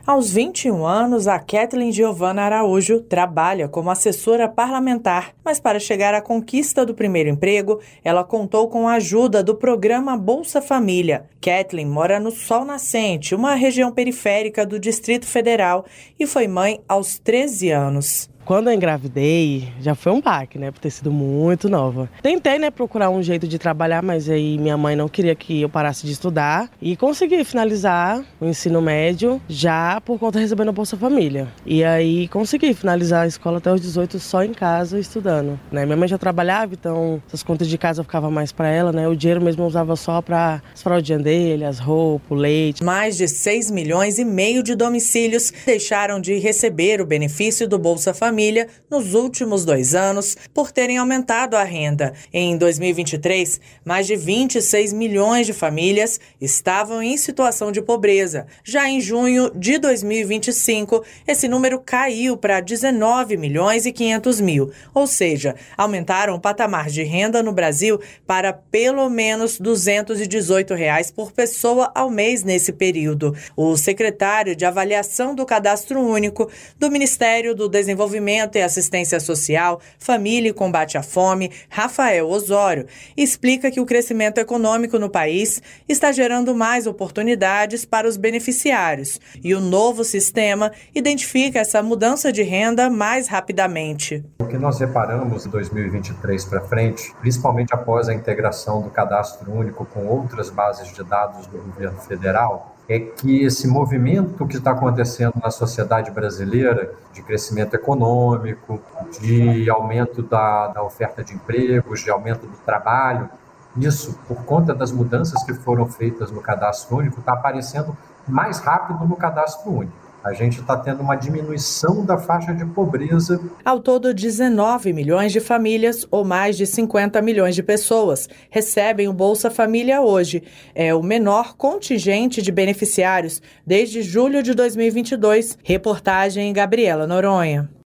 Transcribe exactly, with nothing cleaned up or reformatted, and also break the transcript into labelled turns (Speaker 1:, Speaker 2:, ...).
Speaker 1: Aos vinte e um anos, a Kathleen Giovana Araújo trabalha como assessora parlamentar, mas para chegar à conquista do primeiro emprego, ela contou com a ajuda do programa Bolsa Família. Kathleen mora no Sol Nascente, uma região periférica do Distrito Federal, e foi mãe aos treze anos.
Speaker 2: Quando eu engravidei, já foi um baque, né, por ter sido muito nova. Tentei, né, procurar um jeito de trabalhar, mas aí minha mãe não queria que eu parasse de estudar e consegui finalizar o ensino médio já por conta de recebendo a Bolsa Família. E aí consegui finalizar a escola até os dezoito só em casa estudando, né. Minha mãe já trabalhava, então essas contas de casa eu ficava mais para ela, né. O dinheiro mesmo eu usava só para as fraldinhas dele, as roupas, o leite.
Speaker 1: Mais de seis milhões e meio de domicílios deixaram de receber o benefício do Bolsa Família Família nos últimos dois anos por terem aumentado a renda. Em dois mil e vinte e três, mais de vinte e seis milhões de famílias estavam em situação de pobreza. Já em junho de dois mil e vinte e cinco, esse número caiu para dezenove milhões e quinhentos mil, ou seja, aumentaram o patamar de renda no Brasil para pelo menos duzentos e dezoito reais por pessoa ao mês nesse período. O secretário de Avaliação do Cadastro Único do Ministério do Desenvolvimento e Assistência Social, Família e Combate à Fome, Rafael Osório, explica que o crescimento econômico no país está gerando mais oportunidades para os beneficiários e o novo sistema identifica essa mudança de renda mais rapidamente.
Speaker 3: O que nós reparamos em dois mil e vinte e três para frente, principalmente após a integração do Cadastro Único com outras bases de dados do governo federal, é que esse movimento que está acontecendo na sociedade brasileira de crescimento econômico, de aumento da, da oferta de empregos, de aumento do trabalho, isso, por conta das mudanças que foram feitas no Cadastro Único, está aparecendo mais rápido no Cadastro Único. A gente está tendo uma diminuição da faixa de pobreza.
Speaker 1: Ao todo, dezenove milhões de famílias, ou mais de cinquenta milhões de pessoas, recebem o Bolsa Família hoje. É o menor contingente de beneficiários desde julho de dois mil e vinte e dois. Reportagem Gabriela Noronha.